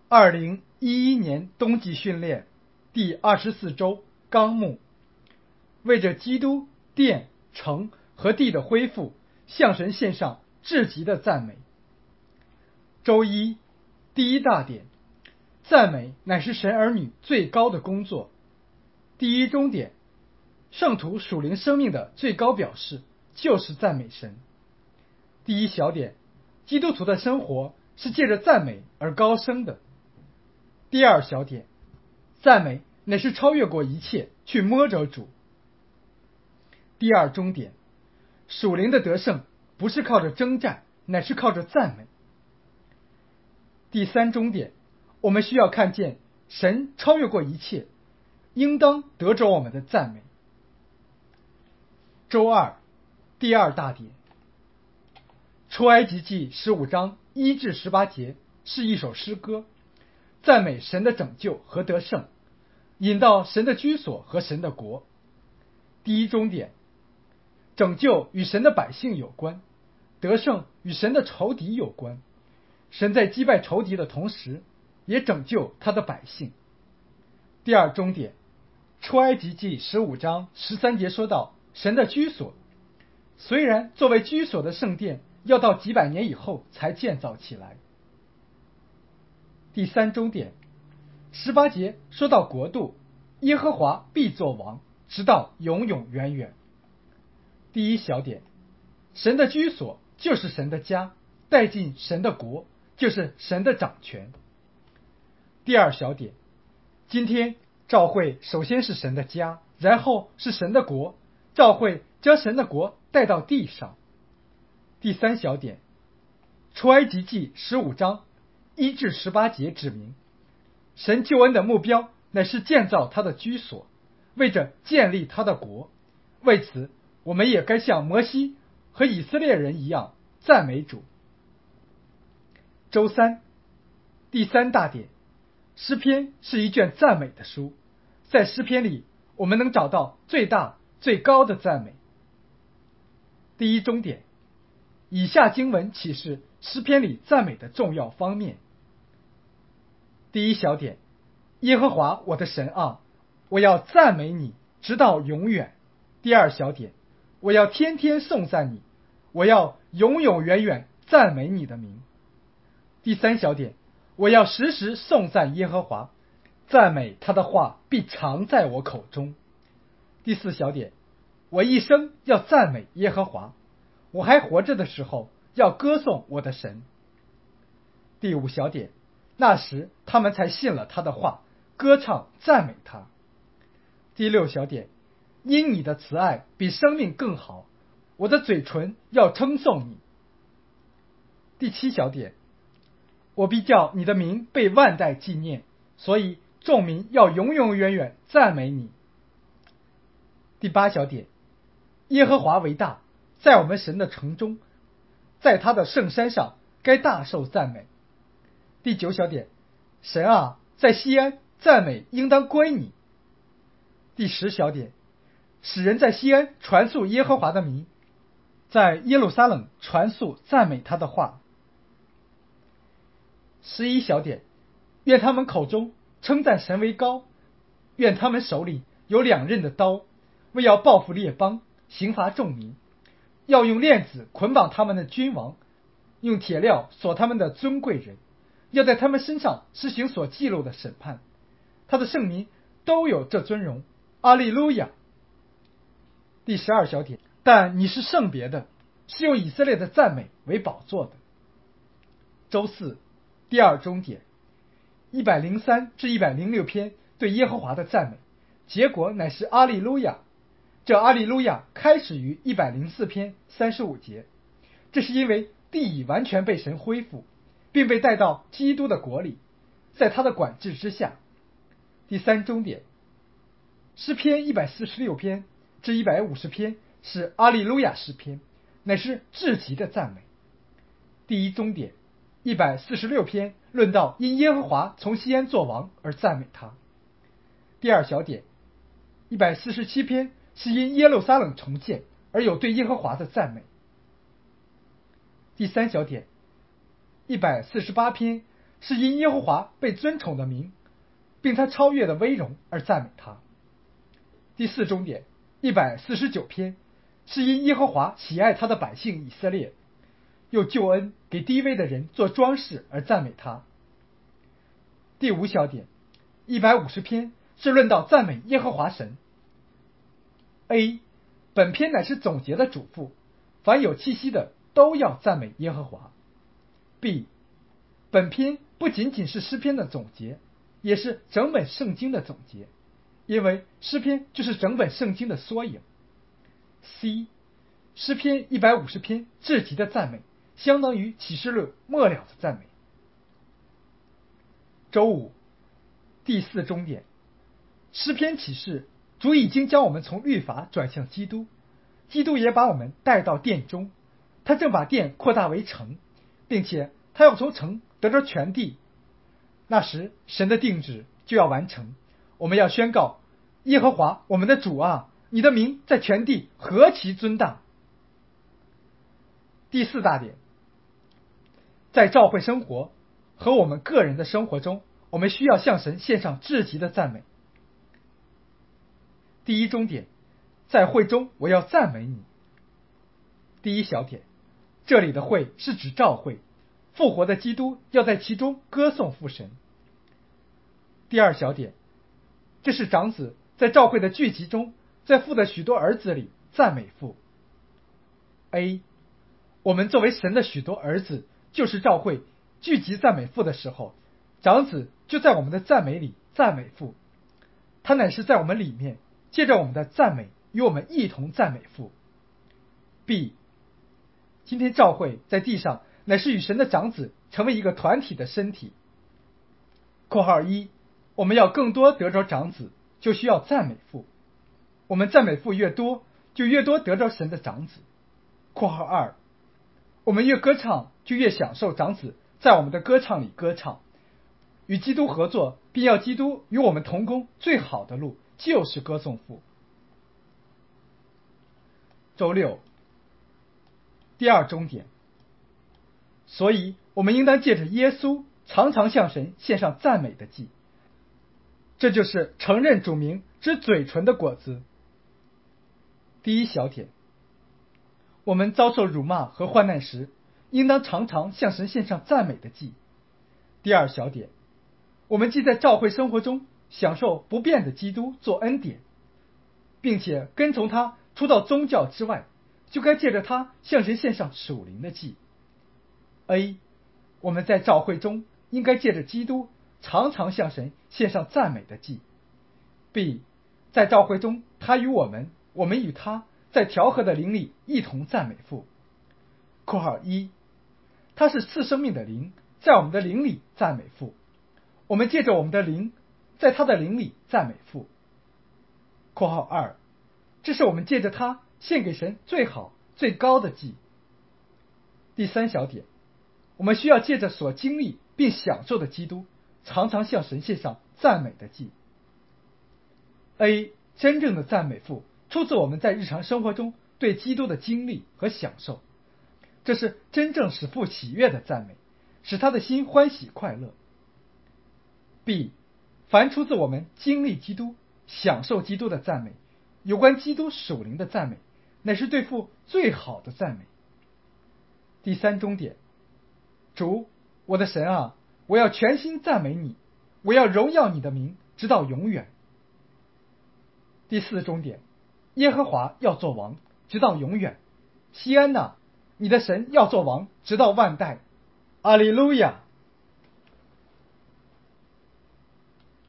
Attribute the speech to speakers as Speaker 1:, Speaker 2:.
Speaker 1: 2011年冬季训练第24周纲目，为着基督、殿、城和地的恢复，向神献上至极的赞美。周一，第一大点，赞美乃是神儿女最高的工作。第一中点，圣徒属灵生命的最高表示就是赞美神。第一小点，基督徒的生活是借着赞美而高升的。第二小点，赞美乃是超越过一切去摸着主。第二中点，属灵的得胜不是靠着征战，乃是靠着赞美。第三中点，我们需要看见神超越过一切，应当得着我们的赞美。周二，第二大点，出埃及记15章1至18节是一首诗歌，赞美神的拯救和得胜，引到神的居所和神的国。第一中点，拯救与神的百姓有关，得胜与神的仇敌有关。神在击败仇敌的同时，也拯救他的百姓。第二中点，出埃及记15章13节说到神的居所，虽然作为居所的圣殿要到几百年以后才建造起来。第三中点，18节说到国度，耶和华必作王，直到永永远远。第一小点，神的居所就是神的家，带进神的国就是神的掌权。第二小点，今天教会首先是神的家，然后是神的国，教会将神的国带到地上。第三小点，出埃及记15章1至18节指明，神救恩的目标乃是建造他的居所，为着建立他的国。为此，我们也该像摩西和以色列人一样赞美主。周三，第三大点，诗篇是一卷赞美的书，在诗篇里我们能找到最大最高的赞美。第一中点，以下经文启示诗篇里赞美的重要方面。第一小点，耶和华我的神啊，我要赞美你直到永远。第二小点，我要天天颂赞你，我要永永远远赞美你的名。第三小点，我要时时颂赞耶和华，赞美他的话必常在我口中。第四小点，我一生要赞美耶和华，我还活着的时候要歌颂我的神。第五小点，那时他们才信了他的话，歌唱赞美他。第六小点，因你的慈爱比生命更好，我的嘴唇要称颂你。第七小点，我必叫你的名被万代纪念，所以众民要永永远远赞美你。第八小点，耶和华为大，在我们神的城中，在他的圣山上该大受赞美。第九小点，神啊，在西安赞美应当归你。第十小点，使人在西安传述耶和华的名，在耶路撒冷传述赞美他的话。11小点，愿他们口中称赞神为高，愿他们手里有两刃的刀，为要报复列邦，刑罚众民，要用链子捆绑他们的君王，用铁镣锁他们的尊贵人，要在他们身上施行所记录的审判。他的圣民都有这尊荣，阿利路亚。第12小点，但你是圣别的，是用以色列的赞美为宝座的。周四，第二中点，103至106篇对耶和华的赞美，结果乃是阿利路亚。这阿利路亚开始于104篇35节，这是因为地已完全被神恢复，并被带到基督的国里，在他的管制之下。第三中点，诗篇146篇至150篇是阿利路亚诗篇，乃是至极的赞美。第一中点146篇论到因耶和华从西安作王而赞美他。第二小点147篇是因耶路撒冷重建而有对耶和华的赞美。第三小点148篇是因耶和华被尊崇的名，并他超越的威荣而赞美他。第四中点149篇是因耶和华喜爱他的百姓以色列，又救恩给低微的人做装饰而赞美他。第五小点150篇是论到赞美耶和华神。A. 本篇乃是总结的嘱咐，凡有气息的都要赞美耶和华。B. 本篇不仅仅是诗篇的总结，也是整本圣经的总结，因为诗篇就是整本圣经的缩影。C. 诗篇150篇至极的赞美，相当于启示录末了的赞美。周五第四中点，诗篇启示主已经将我们从律法转向基督，基督也把我们带到殿中，他正把殿扩大为城，并且他要从城得着全地。那时神的定旨就要完成，我们要宣告：耶和华我们的主啊，你的名在全地何其尊大。第四大点，在教会生活和我们个人的生活中，我们需要向神献上至极的赞美。第一中点，在会中我要赞美你。第一小点，这里的会是指召会，复活的基督要在其中歌颂父神。第二小点，这是长子在召会的聚集中，在父的许多儿子里赞美父。A. 我们作为神的许多儿子，就是召会聚集赞美父的时候，长子就在我们的赞美里赞美父，他乃是在我们里面借着我们的赞美与我们一同赞美父。B. 今天召会在地上乃是与神的长子成为一个团体的身体。括号1，我们要更多得着长子，就需要赞美父，我们赞美父越多，就越多得着神的长子。括号2，我们越歌唱，就越享受长子在我们的歌唱里歌唱。与基督合作，并要基督与我们同工，最好的路就是歌颂父。周六第二中点，所以我们应当借着耶稣常常向神献上赞美的祭，这就是承认主名之嘴唇的果子。第一小点，我们遭受辱骂和患难时，应当常常向神献上赞美的祭。第二小点，我们既在教会生活中享受不变的基督做恩典，并且跟从他出到宗教之外，就该借着他向神献上属灵的祭。A. 我们在教会中应该借着基督常常向神献上赞美的祭。B. 在教会中他与我们，我们与他在调和的灵里一同赞美父。括号1，他是赐生命的灵，在我们的灵里赞美父，我们借着我们的灵在他的灵里赞美父。括号2，这是我们借着他献给神最好最高的祭。第三小点，我们需要借着所经历并享受的基督，常常向神献上赞美的祭。A. 真正的赞美父出自我们在日常生活中对基督的经历和享受，这是真正使父喜悦的赞美，使他的心欢喜快乐。B. 凡出自我们经历基督、享受基督的赞美，有关基督属灵的赞美，乃是对父最好的赞美。第三中点，主，我的神啊，我要全心赞美你，我要荣耀你的名，直到永远。第四中点，耶和华要做王，直到永远。西安哪，你的神要做王，直到万代。阿利路亚。